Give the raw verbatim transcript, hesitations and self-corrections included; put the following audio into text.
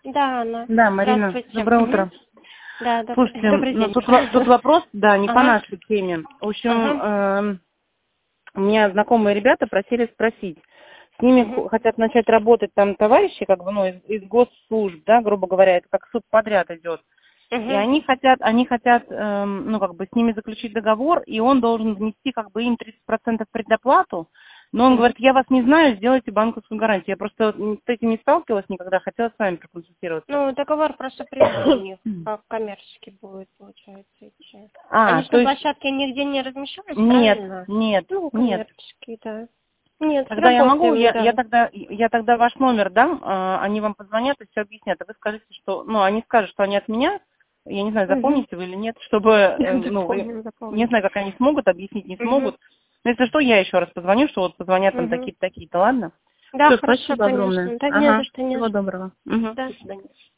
Да, Анна. Да, Марина, Здравствуйте. доброе Мгм. утро. Да, добрый, Слушайте, добрый ну, день. тут, во- тут вопрос, да, не по Ага. нашей теме. В общем, Ага. эм, у меня знакомые ребята просили спросить. С ними Мгм. хо- хотят начать работать там товарищи, как бы, ну, из, из госслужб, да, грубо говоря, это как субподряд идет. И Мгм. они хотят, они хотят, эм, ну, как бы с ними заключить договор, и он должен внести, как бы, им тридцать процентов предоплату. Но он Мгм. говорит, я вас не знаю, сделайте банковскую гарантию. Я просто с этим не сталкивалась никогда, хотела с вами проконсультироваться. Ну, договор про сопряжение у них, как коммерческий будет, получается, идти. А, Они же то на есть площадке нигде не размещались, нет, правильно? нет, Ну, нет. коммерческий, да. Нет, Тогда я могу, работаем, я, я да. тогда, я тогда ваш номер дам, а, они вам позвонят и все объяснят. А вы скажете, что, ну, они скажут, что они от меня, я не знаю, Угу. запомните вы или нет, чтобы, э, ну, вы, Запомним, не запомним. знаю, как они смогут, объяснить не Угу. смогут. Но если что, я еще раз позвоню, что вот позвонят там Угу. такие-то, такие-то, ладно? Да, Все, хорошо, спасибо огромное. конечно. Да, не за Ага, что, не за всего что. доброго. Угу, Да. до свидания.